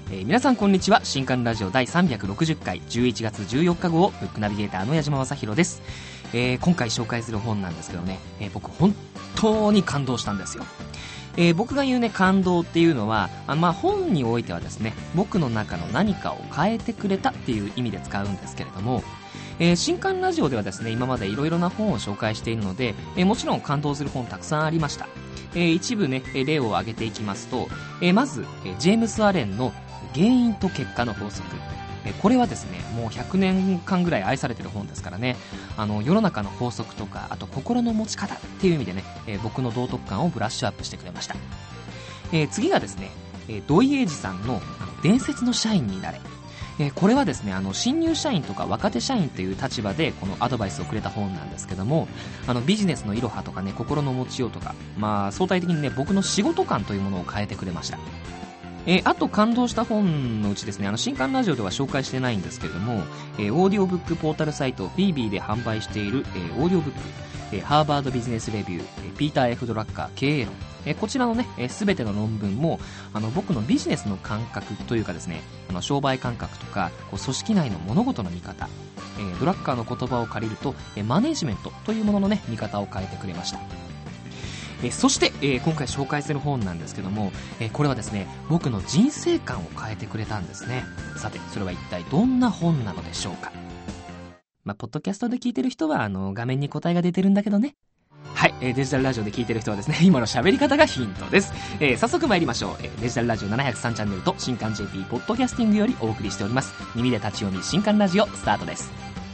皆さんこんにちは。新刊ラジオ第360回11月14日号ブックナビゲーターの矢島正宏です。今回紹介する本なんですけどね、僕本当に感動したんですよ。僕が言うね感動っていうのは本においてはですね、僕の中の何かを変えてくれたっていう意味で使うんですけれども、新刊ラジオではですね、今までいろいろな本を紹介しているので、もちろん感動する本たくさんありました。一部ね例を挙げていきますと、まずジェームス・アレンの原因と結果の法則。これはですね、もう100年間ぐらい愛されてる本ですからね、世の中の法則とか、あと心の持ち方っていう意味でね、僕の道徳観をブラッシュアップしてくれました。次がですね、土井英二さんの伝説の社員になれ。これはですね、新入社員とか若手社員という立場でこのアドバイスをくれた本なんですけども、ビジネスのいろはとかね、心の持ちようとか、相対的にね、僕の仕事観というものを変えてくれました。あと感動した本のうちですね、新刊ラジオでは紹介してないんですけれども、オーディオブックポータルサイトフィービーで販売している、オーディオブック、ハーバードビジネスレビュー、ピーター F ドラッカー経営論、こちらのね、すべての論文も僕のビジネスの感覚というかですね、商売感覚とか組織内の物事の見方、ドラッカーの言葉を借りるとマネジメントというもののね見方を変えてくれました。そして、今回紹介する本なんですけども、これはですね、僕の人生観を変えてくれたんですね。さて、それは一体どんな本なのでしょうか。ポッドキャストで聞いてる人は画面に答えが出てるんだけどね。はい、デジタルラジオで聞いてる人はですね、今の喋り方がヒントです。早速参りましょう。デジタルラジオ703チャンネルと新刊 JP ポッドキャスティングよりお送りしております。耳で立ち読み新刊ラジオスタートです。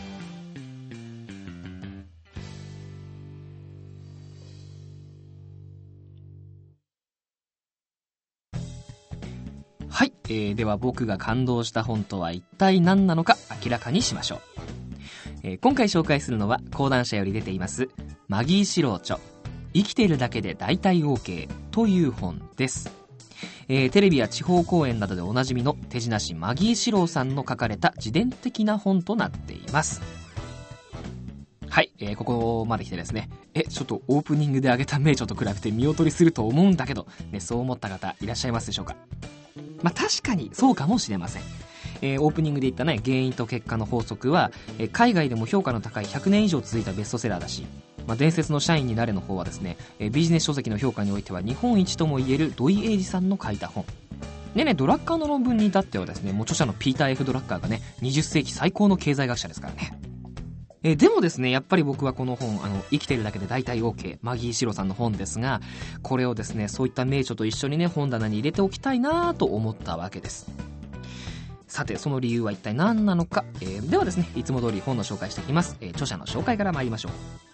はい、では僕が感動した本とは一体何なのか明らかにしましょう。今回紹介するのは講談社より出ていますマギー・シロー著生きているだけで大体 OK という本です。テレビや地方公演などでおなじみの手品師マギー・シローさんの書かれた自伝的な本となっています。はい、ここまで来てですね、ちょっとオープニングで挙げた名著と比べて見劣りすると思うんだけど、そう思った方いらっしゃいますでしょうか。確かにそうかもしれません。オープニングで言ったね、原因と結果の法則は、海外でも評価の高い100年以上続いたベストセラーだし、伝説の社員になれの方はですね、ビジネス書籍の評価においては日本一ともいえる土井英二さんの書いた本でね、ドラッカーの論文に至ってはですね、もう著者のピーター F ドラッカーがね、20世紀最高の経済学者ですからね。でもですね、やっぱり僕はこの本、生きているだけで大体 OK マギー・シロさんの本ですが、これをですね、そういった名著と一緒にね、本棚に入れておきたいなと思ったわけです。さて、その理由は一体何なのか、ではですね、いつも通り本の紹介していきます。著者の紹介から参りましょ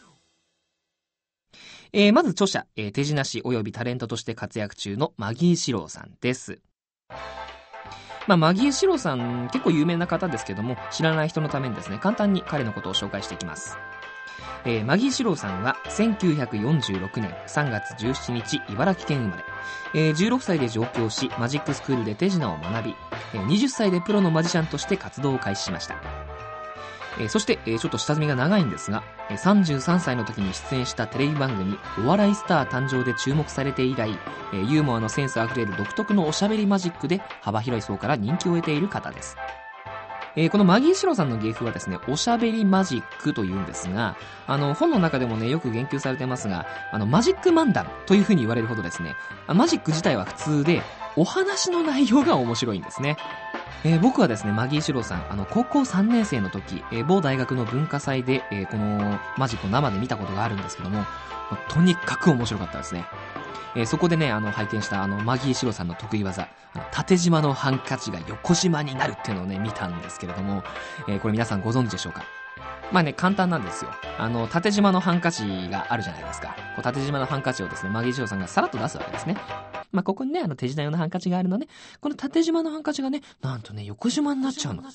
う。まず著者、手品師およびタレントとして活躍中のマギー・シロさんです。マギー・シロさん結構有名な方ですけども、知らない人のためにですね、簡単に彼のことを紹介していきます。マギー・シロさんは1946年3月17日茨城県生まれ、16歳で上京しマジックスクールで手品を学び、20歳でプロのマジシャンとして活動を開始しました。そして、ちょっと下積みが長いんですが、33歳の時に出演したテレビ番組お笑いスター誕生で注目されて以来、ユーモアのセンスあふれる独特のおしゃべりマジックで幅広い層から人気を得ている方です。このマギー・シロさんの芸風はですね、おしゃべりマジックというんですが、本の中でもね、よく言及されてますが、マジック漫談という風に言われるほどですね、マジック自体は普通で、お話の内容が面白いんですね。僕はですね、マギー・シロさん、高校3年生の時、某大学の文化祭で、このマジックを生で見たことがあるんですけども、とにかく面白かったですね。そこでね、拝見したマギー・シロさんの得意技、縦縞のハンカチが横縞になるっていうのをね、見たんですけれども、これ皆さんご存知でしょうか。簡単なんですよ。縦縞のハンカチがあるじゃないですか。こう縦縞のハンカチをですね、マギー・シロさんがさらっと出すわけですね。ここにね、手品用のハンカチがあるのね、この縦縞のハンカチがね、なんとね、横縞になっちゃうの。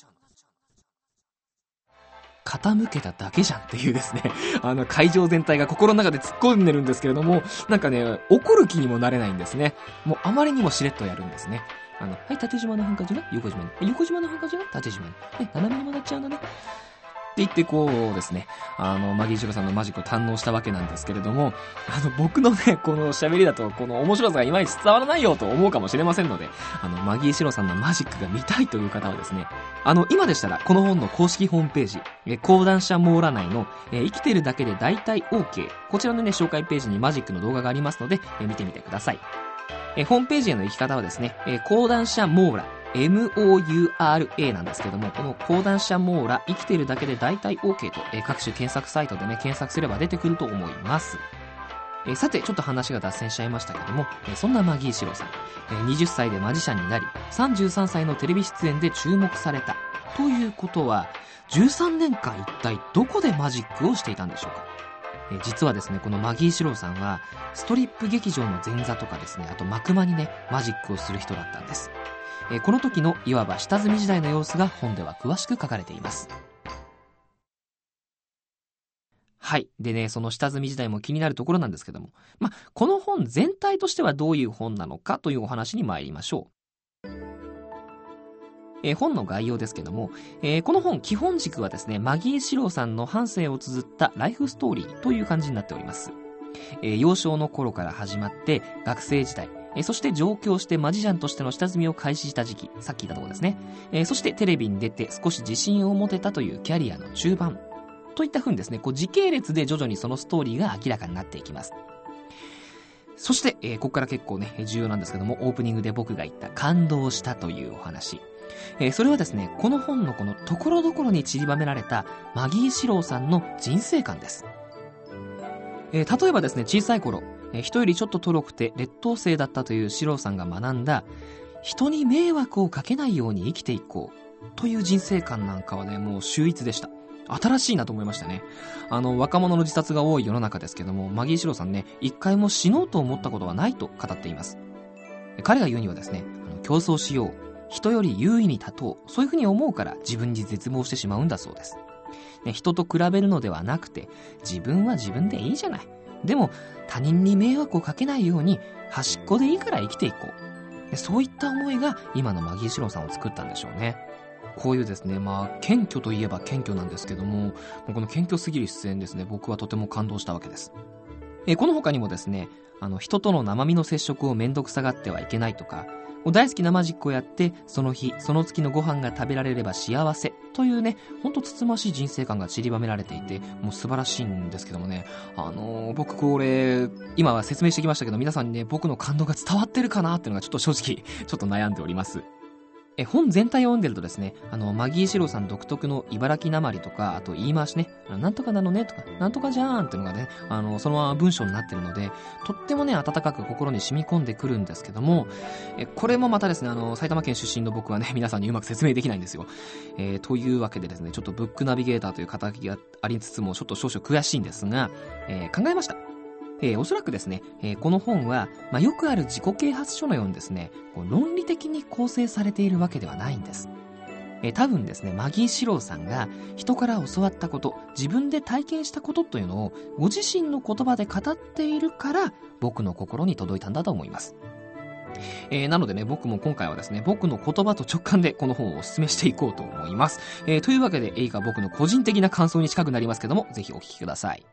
傾けただけじゃんっていうですね、会場全体が心の中で突っ込んでるんですけれども、なんかね、怒る気にもなれないんですね。もうあまりにもしれっとやるんですね。はい、縦縞のハンカチが横縞に、横縞のハンカチが縦縞に、斜めにもなっちゃうのね。 言ってこうですね、マギーシロさんのマジックを堪能したわけなんですけれども、僕のね、この喋りだと、この面白さがいまいち伝わらないよと思うかもしれませんので、マギーシロさんのマジックが見たいという方はですね、今でしたら、この本の公式ホームページ、講談社網羅内の、生きてるだけで大体 OK。こちらのね、紹介ページにマジックの動画がありますので、見てみてください。ホームページへの行き方はですね、講談社網羅、MOURA なんですけども、この講談社網羅、生きてるだけで大体 OK と、各種検索サイトでね、検索すれば出てくると思います。さて、ちょっと話が脱線しちゃいましたけども、そんなマギーシロさん、20歳でマジシャンになり、33歳のテレビ出演で注目された。ということは、13年間一体どこでマジックをしていたんでしょうか。実はですね、このマギーシロさんは、ストリップ劇場の前座とかですね、あと幕間にね、マジックをする人だったんです。この時のいわば下積み時代の様子が本では詳しく書かれています。はい。でね、その下積み時代も気になるところなんですけども、この本全体としてはどういう本なのかというお話に参りましょう。本の概要ですけども、この本基本軸はですね、マギーシロさんの半生を綴ったライフストーリーという感じになっております。幼少の頃から始まって学生時代、そして上京してマジシャンとしての下積みを開始した時期、さっき言ったところですね。そしてテレビに出て少し自信を持てたというキャリアの中盤。といった風にですね、こう時系列で徐々にそのストーリーが明らかになっていきます。そして、ここから結構ね、重要なんですけども、オープニングで僕が言った感動したというお話。それはですね、この本のこのところどころに散りばめられたマギーシローさんの人生観です。例えばですね、小さい頃、人よりちょっととろくて劣等生だったというシローさんが学んだ、人に迷惑をかけないように生きていこうという人生観なんかはね、もう秀逸でした。新しいなと思いましたね。若者の自殺が多い世の中ですけども、マギーシローさんね、一回も死のうと思ったことはないと語っています。彼が言うにはですね、競争しよう、人より優位に立とう、そういうふうに思うから自分に絶望してしまうんだそうです。人と比べるのではなくて、自分は自分でいいじゃない。でも他人に迷惑をかけないように端っこでいいから生きていこう。そういった思いが今のマギーシローさんを作ったんでしょうね。こういうですね、謙虚といえば謙虚なんですけども、この謙虚すぎる出演ですね、僕はとても感動したわけです。この他にもですね、人との生身の接触をめんどくさがってはいけないとか、大好きなマジックをやってその日その月のご飯が食べられれば幸せというね、ほんとつつましい人生観が散りばめられていて、もう素晴らしいんですけどもね、僕これ今は説明してきましたけど、皆さんにね、僕の感動が伝わってるかなっていうのがちょっと正直ちょっと悩んでおります。本全体を読んでるとですね、マギーシローさん独特の茨城なまりとか、あと言い回しね、なんとかなのねとか、なんとかじゃーんっていうのがね、そのまま文章になってるので、とってもね、温かく心に染み込んでくるんですけども、これもまたですね、埼玉県出身の僕はね、皆さんにうまく説明できないんですよ。というわけでですね、ちょっとブックナビゲーターという肩書きがありつつも、ちょっと少々悔しいんですが、考えました。おそらくですね、この本は、よくある自己啓発書のようにですね、論理的に構成されているわけではないんです。多分ですね、マギーシローさんが人から教わったこと、自分で体験したことというのをご自身の言葉で語っているから、僕の心に届いたんだと思います。なのでね、僕も今回はですね、僕の言葉と直感でこの本をお勧めしていこうと思います。というわけで、映画僕の個人的な感想に近くなりますけども、ぜひお聞きください。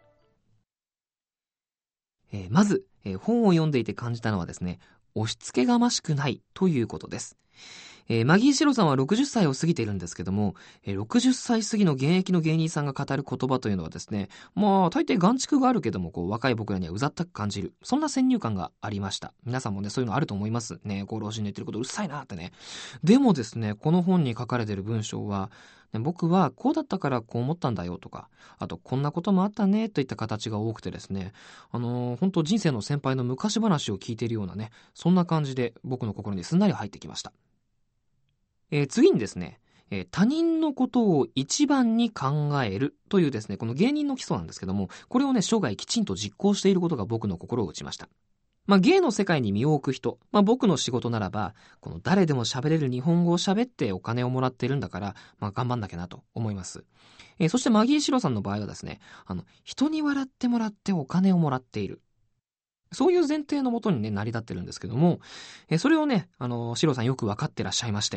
まず、本を読んでいて感じたのはですね、押し付けがましくないということです。マギーシロさんは60歳を過ぎているんですけども、60歳過ぎの現役の芸人さんが語る言葉というのはですね、大抵眼蓄があるけども、若い僕らにはうざったく感じる。そんな先入観がありました。皆さんもね、そういうのあると思いますね。老人の言ってることうるさいなってね。でもですね、この本に書かれている文章は、僕はこうだったからこう思ったんだよとか、あとこんなこともあったねといった形が多くてですね、本当人生の先輩の昔話を聞いているようなね、そんな感じで僕の心にすんなり入ってきました。次にですね、他人のことを一番に考えるというですね、この芸人の基礎なんですけども、これをね、生涯きちんと実行していることが僕の心を打ちました。芸の世界に身を置く人、僕の仕事ならば、この誰でも喋れる日本語を喋ってお金をもらってるんだから、頑張んなきゃなと思います。そしてマギーシロさんの場合はですね、人に笑ってもらってお金をもらっている。そういう前提のもとにね、成り立ってるんですけども、それをね、シロさんよくわかってらっしゃいまして、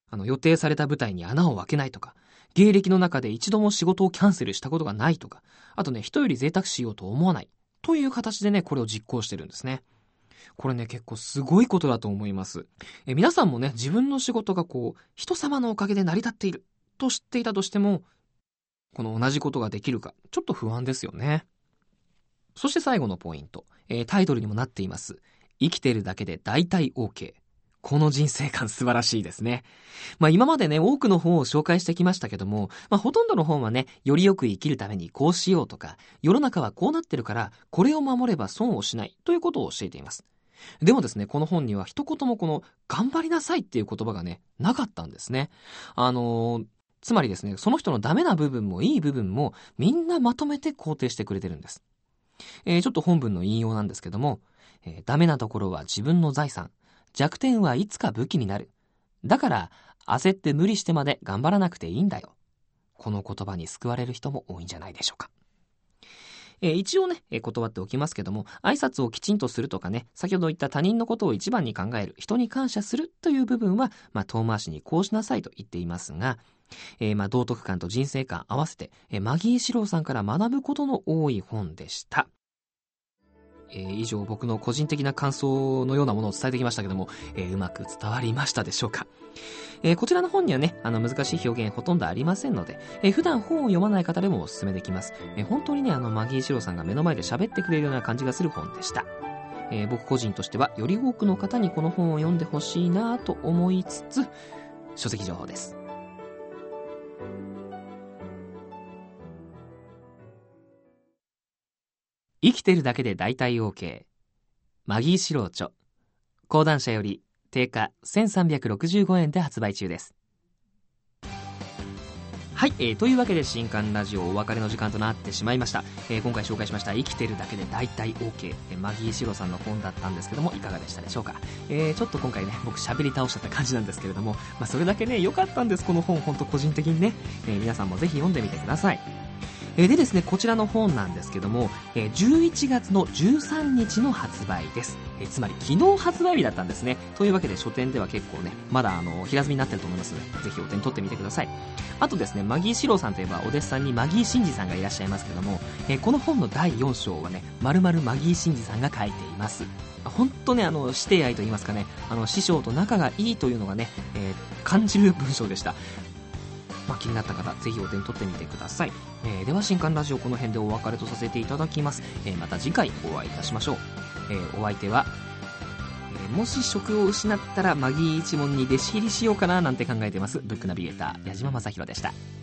予定された舞台に穴を開けないとか、芸歴の中で一度も仕事をキャンセルしたことがないとか、あとね、人より贅沢しようと思わないという形でね、これを実行してるんですね。これね、結構すごいことだと思います。皆さんもね、自分の仕事が人様のおかげで成り立っていると知っていたとしても、この同じことができるか、ちょっと不安ですよね。そして最後のポイント、タイトルにもなっています。生きてるだけで大体 OK。この人生観素晴らしいですね。今までね、多くの本を紹介してきましたけども、ほとんどの本はね、よりよく生きるためにこうしようとか、世の中はこうなってるから、これを守れば損をしないということを教えています。でもですね、この本には一言も頑張りなさいっていう言葉がね、なかったんですね。つまりですね、その人のダメな部分もいい部分も、みんなまとめて肯定してくれてるんです。ちょっと本文の引用なんですけども、ダメなところは自分の財産。弱点はいつか武器になる。だから焦って無理してまで頑張らなくていいんだよ。この言葉に救われる人も多いんじゃないでしょうか。一応ね、断っておきますけども、挨拶をきちんとするとかね、先ほど言った他人のことを一番に考える、人に感謝するという部分は、遠回しにこうしなさいと言っていますが、道徳観と人生観合わせて、マギー四郎さんから学ぶことの多い本でした。以上僕の個人的な感想のようなものを伝えてきましたけども、うまく伝わりましたでしょうか。こちらの本にはね、難しい表現ほとんどありませんので、普段本を読まない方でもお勧めできます。本当にね、マギー四郎さんが目の前で喋ってくれるような感じがする本でした。僕個人としてはより多くの方にこの本を読んでほしいなと思いつつ、書籍情報です。生きてるだけで大体 OK。 マギー四郎著、講談社より定価1365円で発売中です。はい、というわけで新刊ラジオお別れの時間となってしまいました。今回紹介しました生きてるだけで大体 OK、マギー四郎さんの本だったんですけども、いかがでしたでしょうか。ちょっと今回ね、僕喋り倒しちゃった感じなんですけれども、それだけね良かったんです。この本本当個人的にね、皆さんもぜひ読んでみてください。でですね、こちらの本なんですけども、11月の13日の発売です。つまり昨日発売日だったんですね。というわけで書店では結構ね、まだ平積みになってると思いますので、ぜひお手に取ってみてください。あとですね、マギー四郎さんといえばお弟子さんにマギー真司さんがいらっしゃいますけども、この本の第4章はね、丸々マギー真司さんが書いています。本当ね、師弟愛といいますかね、師匠と仲がいいというのがね、感じる文章でした。気になった方、ぜひお手に取ってみてください。では新刊ラジオこの辺でお別れとさせていただきます。また次回お会いいたしましょう。お相手は、もし職を失ったらマギー一門に弟子入りしようかななんて考えてますブックナビゲーター矢島正宏でした。